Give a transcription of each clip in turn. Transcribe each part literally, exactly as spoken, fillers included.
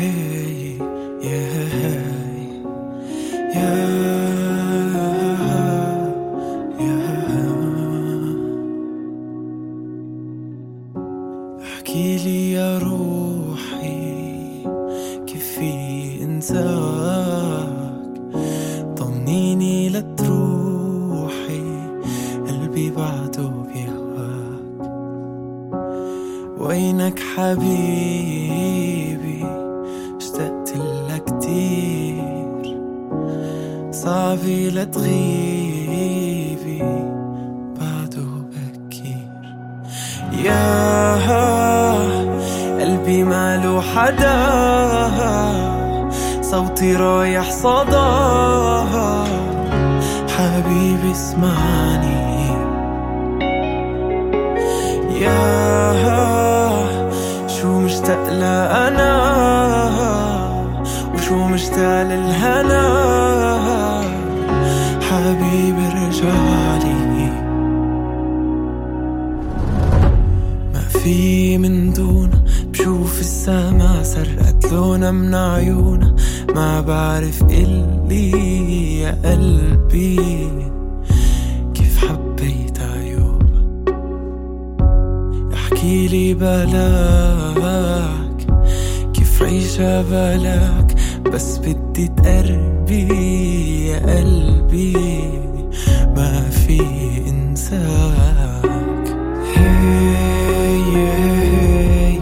احكيلي يا روحي كيف في انساك، طمنيني لا تروحي قلبي بعده بيهواك. وينك حبيبي اشتقت لك كتير، صعبي لا تغيبي بعده بكير. يا قلبي ماله حدا، صوتي رايح صداها، حبيبي اسمعني. يا شو مشتاق لأنا وشو مشتاق للهنا، حبيبي رجعلي. ما في من دونه بشوف السما سرقت لونا من عيونا، ما بعرف قلي يا قلبي كيف حبيت عيوبها. احكيلي بلاك كيف عيشة بلاك، بس بدي تقربي يا قلبي ما في انساك. هي هي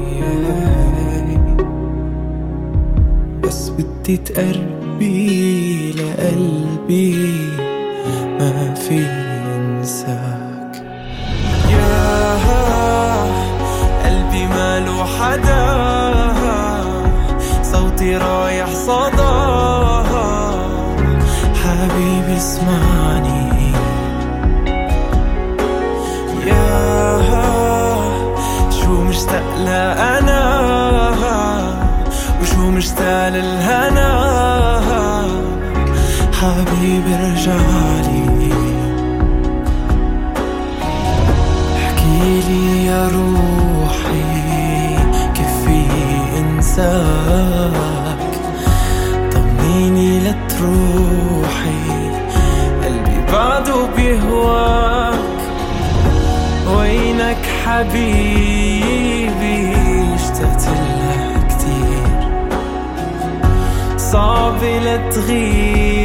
بس بدي تقربي لقلبي ما في انساك. يا قلبي ماله حدا، صوتي رايح صداها، حبيبي اسمعني. يا شو مشتاق لأنا وشو مشتاق للهنا، حبيبي رجعلي. احكيلي يا روحي كيف في انساك، طمنيني لا تروحي قلبي بعده بيهواك. وينك حبيبي اشتقت لك كتير، صعب لا تغيب